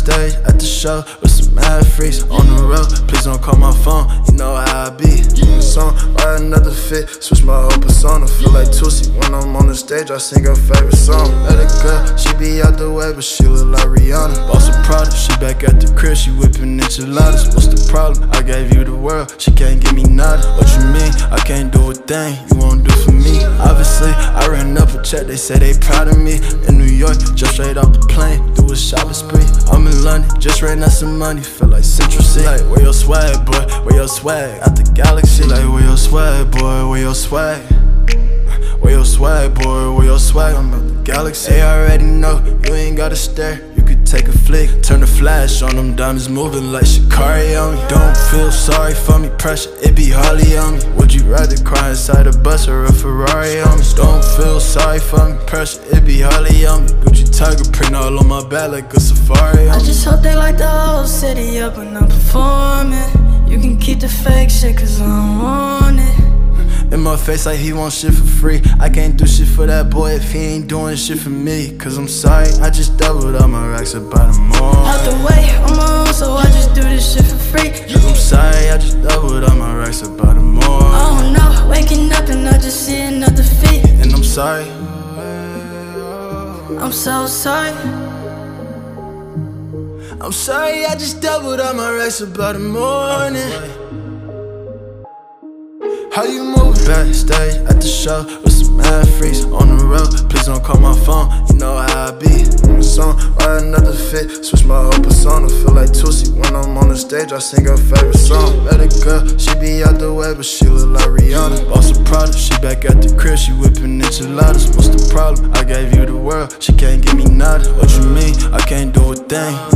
Backstage at the show with some mad freaks on the road. Please don't call my phone, you know how I be. Song, buy another fit, switch my whole persona. Feel like Tootsie when I'm on the stage, I sing her favorite song. Let it go, she be out the way, but she look like Rihanna. Boss a product, she back at the crib, she whipping enchiladas. What's the problem? I gave you the world, she can't give me nada. What you mean? I can't do a thing you won't do for me. Obviously, I ran up a check, they say they proud of me. In New York, just straight off the plane, do a shopping spree. I'm in London, just ran out some money, feel like Central City. Like, where your swag, boy? Where your swag? Out the galaxy. Like, where your swag, boy? Where your swag? Where your swag, boy? Where your swag? I'm out the galaxy. They already know, you ain't gotta stare. You could take a flick, turn the flash on them diamonds moving like Shikari on me. Don't feel sorry for me, pressure, it be Harley on me. Would you rather cry inside a bus or a Ferrari on me? Don't feel sorry for me, pressure, it be Harley on me. Gucci tiger print all on my back like a safari on me. I just hope they light the whole city up when I'm performing. You can keep the fake shit cause I don't want it. In my face like he want shit for free. I can't do shit for that boy if he ain't doing shit for me. Cause I'm sorry, I just doubled up my racks about a morning. Out the way, on my own, so I just do this shit for free. Cause I'm sorry, I just doubled up my racks about a morning. I don't know, waking up and I just see another feet. And I'm sorry, I'm so sorry. I'm sorry, I just doubled up my racks about a morning. How you moving? Backstage at the show with some mad freaks on the road. Please don't call my phone, you know how I be. Song, buy another fit, switch my whole persona. Feel like Tootsie when I'm on the stage, I sing her favorite song. Let it go, she be out the way, but she look like Rihanna. Boss a product, she back at the crib, she whipping enchiladas. What's the problem? I gave you the world, she can't give me nada. What you mean? I can't do a thing